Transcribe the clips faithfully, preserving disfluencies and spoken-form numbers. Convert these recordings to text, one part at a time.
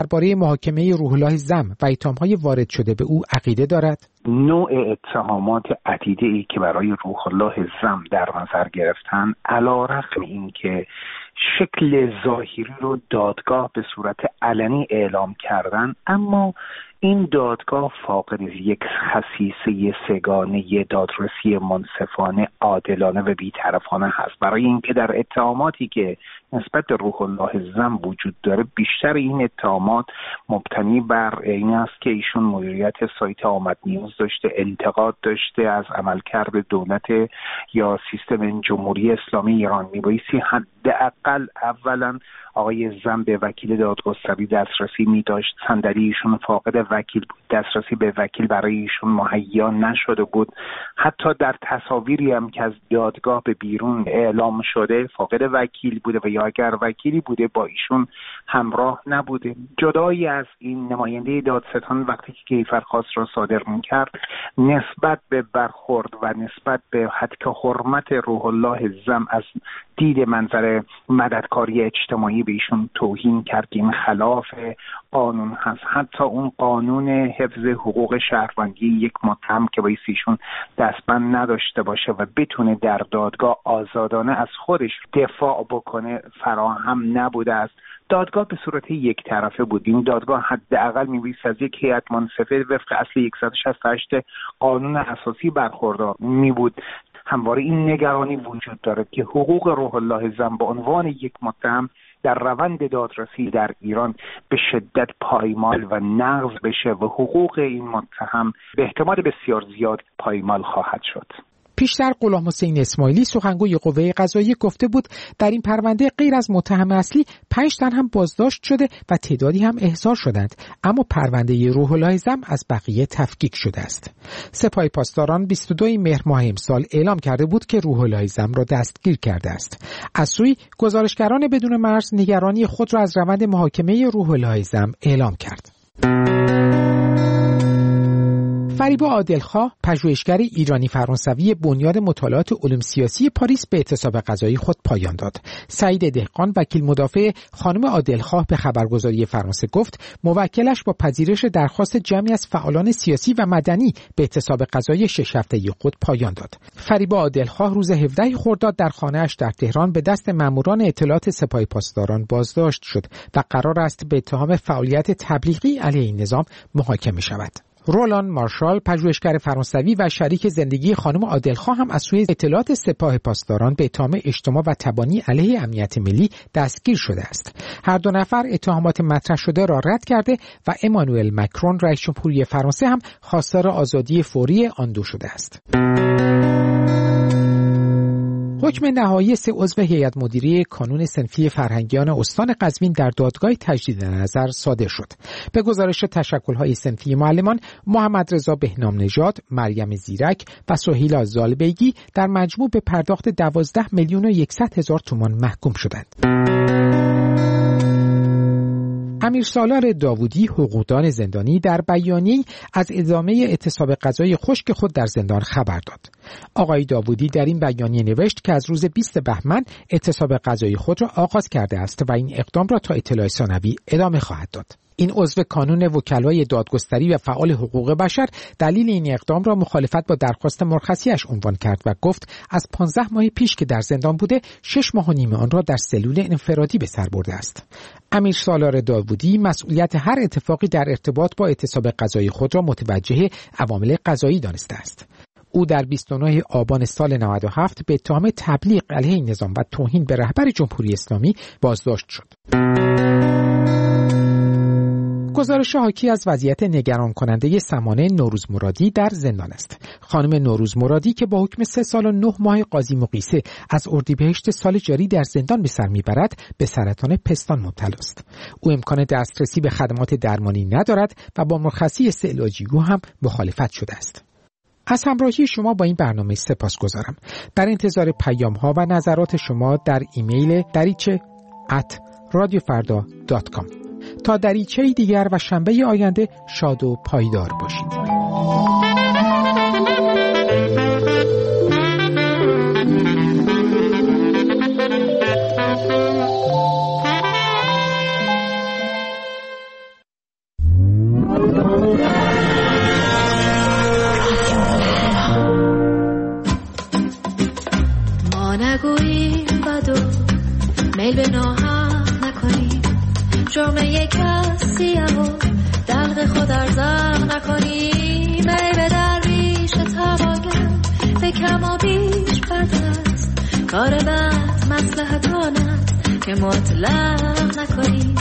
درباره محاکمه روح الله زم و اتهام‌های وارد شده به او عقیده دارد؟ نوع اتهامات عدیده‌ای که برای روح الله زم در نظر گرفتن، علی‌رغم اینکه شکل ظاهری رو دادگاه به صورت علنی اعلام کردن، اما این دادگاه فاقد یک خصیصه سگانه دادرسی منصفانه، عادلانه و بی‌طرفانه هست. برای اینکه در اتهاماتی که نسبت به روح الله زم وجود داره، بیشتر این اتهامات مبتنی بر این است که ایشون مدیریت سایت آمد نیوز داشته، انتقاد داشته از عملکرد دولت یا سیستم جمهوری اسلامی ایران. میبایستی حداقل اولا آقای زم به وکیل دادگستری دسترسی می داشت، صندلی ایشون فاقد وکیل بود، دسترسی به وکیل برای ایشون مهیا نشده بود. حتی در تصاویری هم که از دادگاه به بیرون اعلام شده فاقد وکیل بوده و یا اگر وکیلی بوده با ایشون همراه نبوده. جدایی از این، نماینده دادستان وقتی که کیفرخواست را صادر می‌کرد نسبت به برخورد و نسبت به حد حرمت روح الله زم از دید منظر مددکاری اجتماعی به ایشون توهین کرد که این خلاف قانون هست. حتی اون قانون حفظ حقوق شهروندی یک متهم که باید ایشون دستبند نداشته باشه و بتونه در دادگاه آزادانه از خودش دفاع بکنه فراهم نبوده است. دادگاه به صورت یک طرفه بود. این دادگاه حداقل می‌بایست از یک هیئت منصفه وفق اصل صد و شصت و هشت قانون اساسی برخوردار می‌بود. همواره این نگرانی وجود داره که حقوق روح الله زم به عنوان یک متهم در روند دادرسی در ایران به شدت پایمال و نقض بشه و حقوق این متهم به احتمال بسیار زیاد پایمال خواهد شد. پیشتر غلام حسین اسماعیلی سخنگوی قوه قضاییه گفته بود در این پرونده غیر از متهم اصلی پنج تن هم بازداشت شده و تعدادی هم احضار شدند، اما پرونده روح الله زم از بقیه تفکیک شده است. سپاه پاسداران بیست و دو مهر ماه امسال اعلام کرده بود که روح الله زم را دستگیر کرده است. از سوی گزارشگران بدون مرز نگرانی خود را از روند محاکمه روح الله زم اعلام کرد. فریبا عادلخواه، پژوهشگر ایرانی فرانسوی بنیاد مطالعات علوم سیاسی پاریس، به اعتصاب قضایی خود پایان داد. سعید دهقان، وکیل مدافع خانم عادلخواه، به خبرگزاری فرانسه گفت موکلش با پذیرش درخواست جمعی از فعالان سیاسی و مدنی به اعتصاب قضایی شش هفته‌ای خود پایان داد. فریبا عادلخواه روز هفدهم خرداد در خانه‌اش در تهران به دست ماموران اطلاعات سپاه پاسداران بازداشت شد و قرار است به اتهام فعالیت تبلیغی علیه این نظام محاکمه شود. رولان مارشال، پژوهشگر فرانسوی و شریک زندگی خانم عادلخواه، هم از سوی اطلاعات سپاه پاسداران به اتهام اجتماع و تبانی علیه امنیت ملی دستگیر شده است. هر دو نفر اتهامات مطرح شده را رد کرده و امانوئل مکرون، رئیس جمهوری فرانسه، هم خواستار آزادی فوری آن دو شده است. حکم نهایی سه عضو هیئت مدیره کانون صنفی فرهنگیان استان قزوین در دادگاه تجدید نظر صادر شد. به گزارش تشکل‌های صنفی معلمان، محمد رضا بهنام نژاد، مریم زیرک و سهیلا زالبیگی در مجموع به پرداخت دوازده میلیون و صد هزار تومان محکوم شدند. امیر سالار داوودی، حقوقدان زندانی، در بیانیه‌ای از ادامه اعتصاب قضایی خشک خود در زندان خبر داد. آقای داوودی در این بیانیه نوشت که از روز بیست بهمن اعتصاب قضایی خود را آغاز کرده است و این اقدام را تا اطلاع ثانوی ادامه خواهد داد. این عضو کانون وکلای دادگستری و فعال حقوق بشر دلیل این اقدام را مخالفت با درخواست مرخصیش عنوان کرد و گفت از پانزده ماه پیش که در زندان بوده، شش ماه و نیم آن را در سلول انفرادی به سر برده است. امیر سالار داوودی مسئولیت هر اتفاقی در ارتباط با اعتصاب قضایی خود را متوجه عوامل قضایی دانسته است. او در بیست و نهم آبان سال نود و هفت به اتهام تبلیغ علیه این نظام و توهین به رهبر جمهوری اسلامی بازداشت شد. گزارش حاکی از وضعیت نگران کننده سمانه نوروز مرادی در زندان است. خانم نوروز مرادی که با حکم سه سال و نه ماه قاضی مقیسه از اردیبهشت سال جاری در زندان به سر میبرد، به سرطان پستان مبتلا است. او امکان دسترسی به خدمات درمانی ندارد و با مرخصی استعلاجی او هم مخالفت شده است. از همراهی شما با این برنامه سپاسگزارم. در انتظار پیام‌ها و نظرات شما در ایمیل دریچه ات رادیو فردا دات کام. تا دریچه دیگر و شنبه آینده شاد و پایدار باشید. کسیه و دلق خود ارزم نکنی می به درویش تمایم به کم و بیش بد است کار بد مصلحت آنست که مطلق نکنی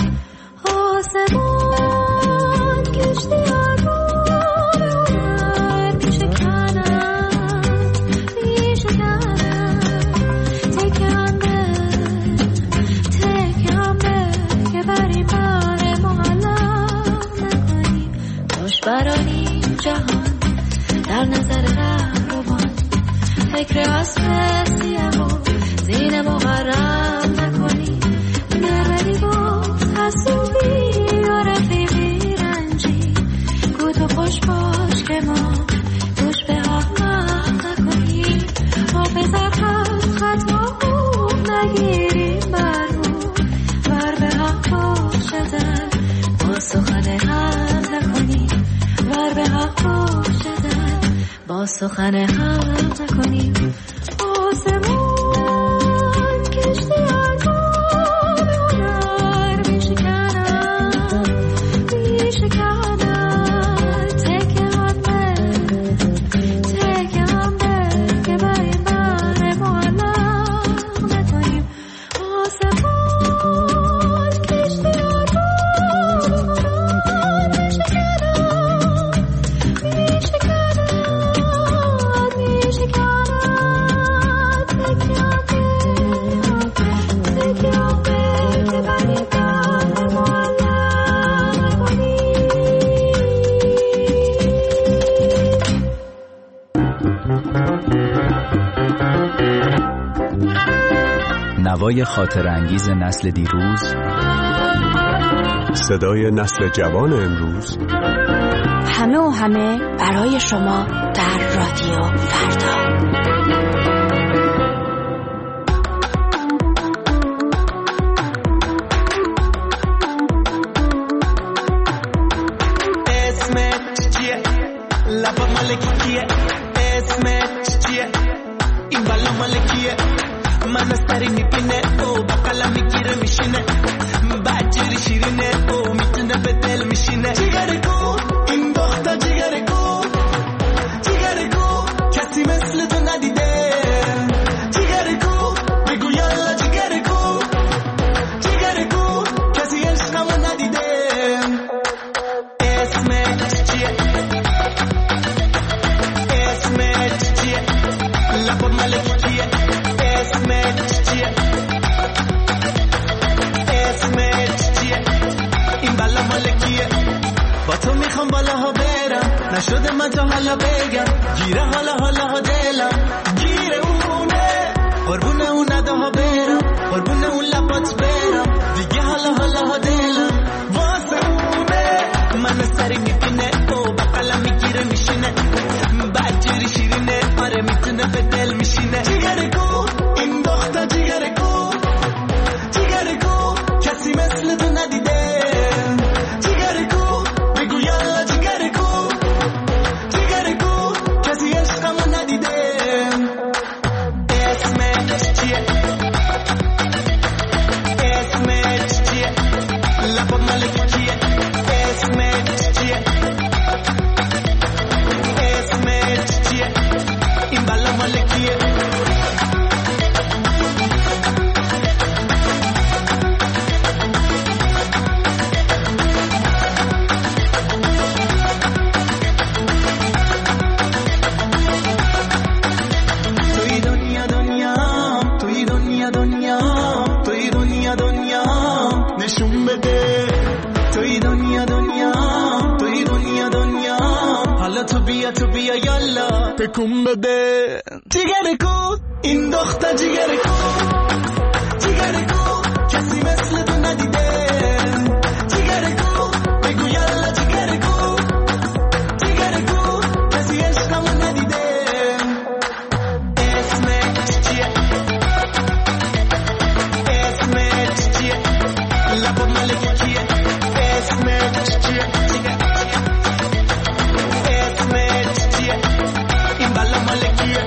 آسمان کشتی آرمان هنر میشه کنم میشه کنم تکم به تکم به که بری بر معلق نکنی باش برانی جهان در نظر رهروان فکر اسب سیه و زین مغرب نکنی نروی با حسوبی و رفیقی رنجی گوت و خوش باش که ما گوش به حق نکنی حافظت هم خطا خوب نگیریم بر رو بر به حق باشدن با سخن هم نکنی بر به حق باشدن با سخن هم نکنی آسمان کشتی آرمان هنر میشه کنم میشه کنم تکه هم به تکه هم به که برای من معلق نکنیم آسمان کشتی آرمان هنر میشه کنم میشه کنم میشه کنم نوای خاطر انگیز نسل دیروز، صدای نسل جوان امروز، همه و همه برای شما در رادیو فردا. اسمت چیه؟ لبا مالکی کیه؟ اسمت چیه؟ این بالا مالکیه؟ من استری میبینه او بقلا میگیره میشینه بجری شیرینه او میتونه به دل میشینه جیگره گو این دختر جیگره گو جیگره گو کسی مثل تو ندیده جیگره گو بگو یالا جیگره گو جیگره گو کسی عشقمو ندیده اسمت چیه اسمت چیه لبا ملکی کیه اسمت چیه اسمت چیه این بالا مالکیه با تو میخوام بالاها برم نشده من تا حالا بگم گیره حالا حالا ها دلم گیره اونه قربونه اون نداها برم قربونه اون لبات برم دیگه حالا حالا ها دلم واسه اونه من سری میبینه او بقلا میگیره میشینه بجری شیرینه آره میتونه به دل میشینه جیگره گو این دختر جیگره گو جیگره گو کسی مثل تو ندیده جیگره گو بگو یالا جیگره گو جیگره گو کسی عشقمو ندیده اسمت چیه اسمت چیه لبا مالکی کیه اسمت چیه اسمت چیه این بالا مالکیه توی دنیا دنیا توی دنیا دنیا توی دنیا دنیا نشون بده توی دنیا دنیا توی دنیا دنیا حالا تو بیا تو بیا یالا تکون بده جیگره کو این دختر جیگره کو جیگره کو کسی مثل تو ندیده جیگره کو بگو یالا جیگره کو جیگره کو کسی عشقمو ندیده اسمت چیه اسمت چیه لبا مالکی کیه اسمت چیه اسمت چیه این بالا مالکیه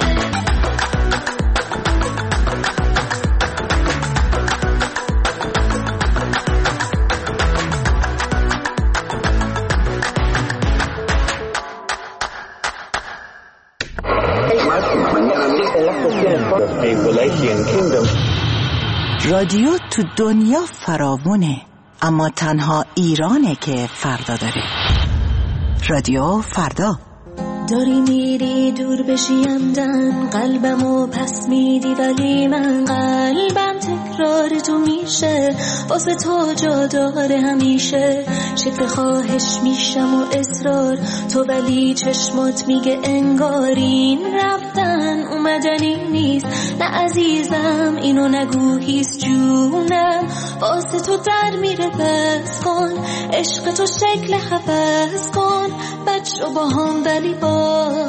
رادیو تو دنیا فراوونه، اما تنها ایرانه که فردا داره. رادیو فردا. داری میری دور بشی عمدن، قلبمو پس میدی ولی من قلبم تکرار تو میشه، واسه تو جا داره همیشه. شکل خواهش میشم و اصرار تو، ولی چشمات میگه انگارین رفتن اومدنی نیست. نه عزیزم اینو نگو هیست جونم، واسه تو در میره بس کن، عشق تو شکل حفظ کن، بچه با هم ولی باش.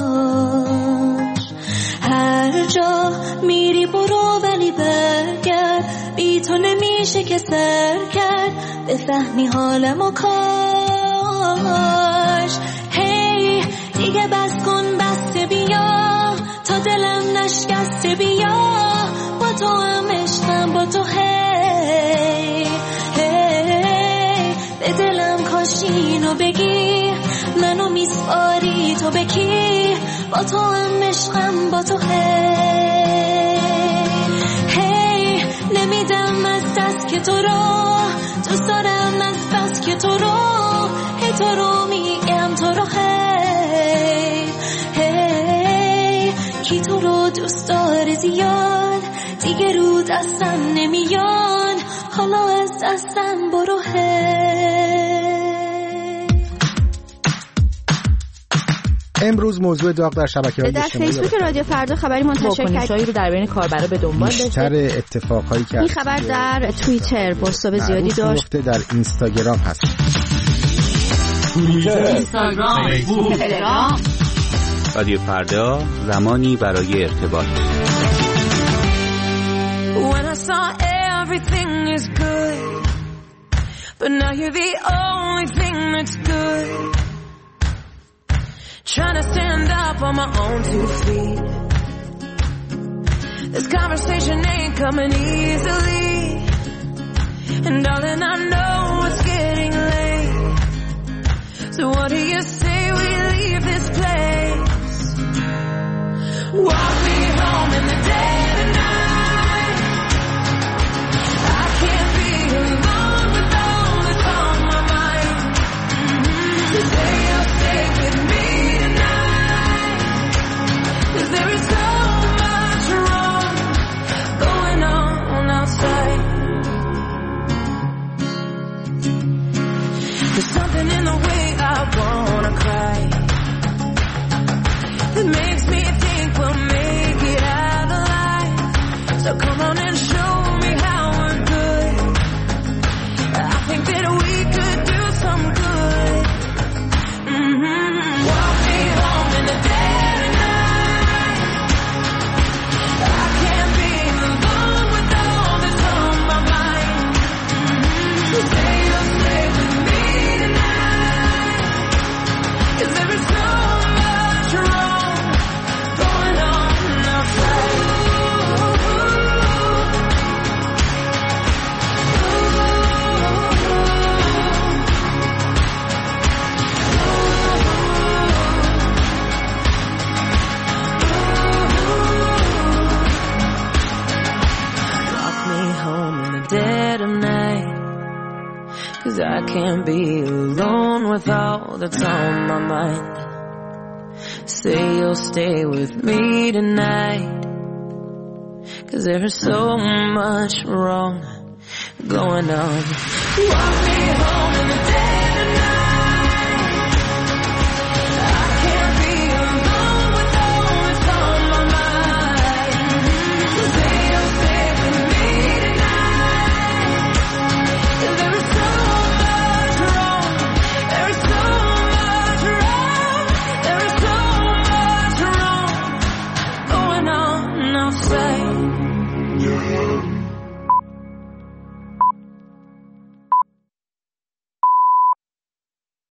هر جا میری برو ولی برگرد، بی تو نمیشه که سر کرد، بفهمی حالمو کاش. هی دیگه بس کن بسته بیا، تا دلم نشکسته بیا، با تو هم عشقم با تو. هی هی به دلم کاش اینو بگی، منو میسپاری تو بکی، با تو هم عشقم با تو. هی هی نمیدم از دست که تو رو دوست دارم، از بس که تو رو هی تو رو میگم تو رو. هی هی کی تو رو دوست داره زیاد، دیگه رو دستم نمیاد، حالا از دستم برو. هی امروز موضوع داغ در شبکه‌های اجتماعی در فیسبوک رادیو فردا خبری منتشر کرد رو در بین کاربرا به دنبال داشته. بیشتر اتفاقایی که این خبر در توییتر پست‌های زیادی داشت. در اینستاگرام هست. توییتر، اینستاگرام، فیسبوک، تلگرام. رادیو فردا، زمانی برای ارتباط. When I saw everything is good, but now you're the only thing that's good. Trying to stand up on my own two feet. This conversation ain't coming easily, and darling, I know it's getting late. So what do you say we leave this place? Walk me home in the dead of night. I can't be alone with all that's on my mind. Mm-hmm. So say you'll stay with me. There is so much wrong going on outside. There's something in the way I wanna cry that makes me think we'll make it out alive. So come on and show me how we're good. I think that we could do some good. Mm-hmm. Walk me home in the dead of night. Say you'll stay with me tonight, 'cause there is so much wrong going on outside. Walk me home in the dead of night, 'cause I can't be alone with all that's on my mind. Say you'll stay with me tonight, 'cause there is so much wrong going on. Walk me home in the